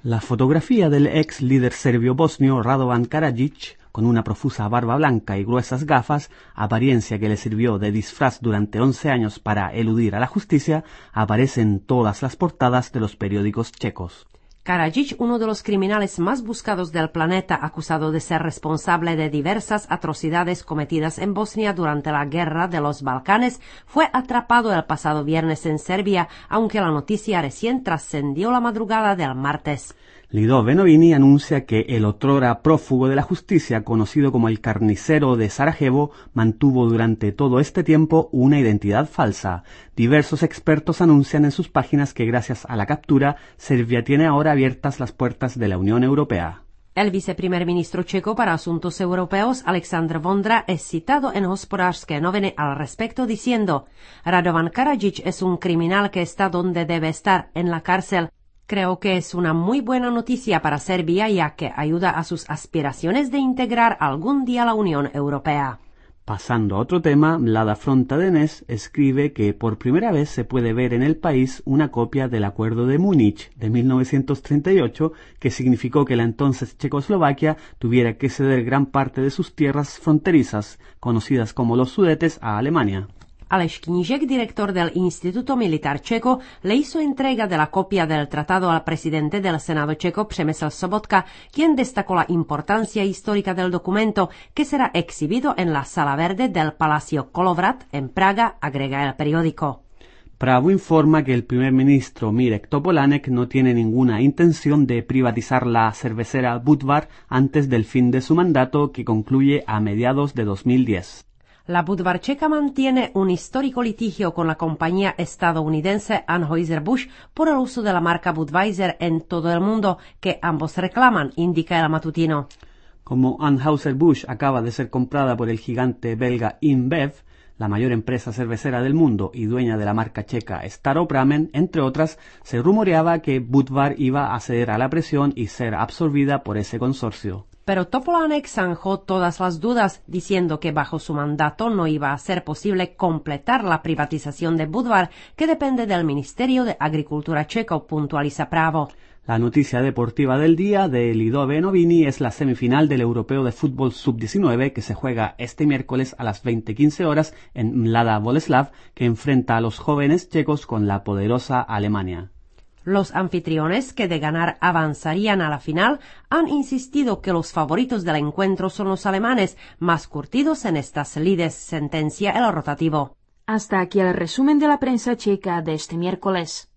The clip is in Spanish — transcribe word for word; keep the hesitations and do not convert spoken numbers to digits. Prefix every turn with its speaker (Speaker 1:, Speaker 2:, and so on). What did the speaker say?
Speaker 1: La fotografía del ex líder serbio bosnio Radovan Karadzic, con una profusa barba blanca y gruesas gafas, apariencia que le sirvió de disfraz durante once años para eludir a la justicia, aparece en todas las portadas de los periódicos checos.
Speaker 2: Karadzic, uno de los criminales más buscados del planeta, acusado de ser responsable de diversas atrocidades cometidas en Bosnia durante la Guerra de los Balcanes, fue atrapado el pasado viernes en Serbia, aunque la noticia recién trascendió la madrugada del martes.
Speaker 1: Lido Benovini anuncia que el otrora prófugo de la justicia, conocido como el carnicero de Sarajevo, mantuvo durante todo este tiempo una identidad falsa. Diversos expertos anuncian en sus páginas que gracias a la captura, Serbia tiene ahora abiertas las puertas de la Unión Europea.
Speaker 2: El viceprimer ministro checo para asuntos europeos, Aleksandr Vondra, es citado en Hospodářské noviny al respecto diciendo: Radovan Karadzic es un criminal que está donde debe estar, en la cárcel. Creo que es una muy buena noticia para Serbia, ya que ayuda a sus aspiraciones de integrar algún día la Unión Europea.
Speaker 1: Pasando a otro tema, Mlada Fronta Denés escribe que por primera vez se puede ver en el país una copia del Acuerdo de Múnich de mil novecientos treinta y ocho, que significó que la entonces Checoslovaquia tuviera que ceder gran parte de sus tierras fronterizas, conocidas como los Sudetes, a Alemania.
Speaker 2: Aleš Knížek, director del Instituto Militar Checo, le hizo entrega de la copia del tratado al presidente del Senado checo, Přemysl Sobotka, quien destacó la importancia histórica del documento, que será exhibido en la Sala Verde del Palacio Kolovrat, en Praga, agrega el periódico.
Speaker 1: Pravo informa que el primer ministro Mirek Topolánek no tiene ninguna intención de privatizar la cervecera Budvar antes del fin de su mandato, que concluye a mediados de dos mil diez.
Speaker 2: La Budvar checa mantiene un histórico litigio con la compañía estadounidense Anheuser-Busch por el uso de la marca Budweiser en todo el mundo, que ambos reclaman, indica el matutino.
Speaker 1: Como Anheuser-Busch acaba de ser comprada por el gigante belga InBev, la mayor empresa cervecera del mundo y dueña de la marca checa Staropramen, entre otras, se rumoreaba que Budvar iba a ceder a la presión y ser absorbida por ese consorcio.
Speaker 2: Pero Topolánek zanjó todas las dudas, diciendo que bajo su mandato no iba a ser posible completar la privatización de Budvar, que depende del Ministerio de Agricultura checo, puntualiza Pravo.
Speaker 1: La noticia deportiva del día de Lido Benovini es la semifinal del Europeo de Fútbol sub diecinueve, que se juega este miércoles a las veinte quince horas en Mlada Boleslav, que enfrenta a los jóvenes checos con la poderosa Alemania.
Speaker 2: Los anfitriones, que de ganar avanzarían a la final, han insistido que los favoritos del encuentro son los alemanes, más curtidos en estas lides, sentencia el rotativo.
Speaker 3: Hasta aquí el resumen de la prensa checa de este miércoles.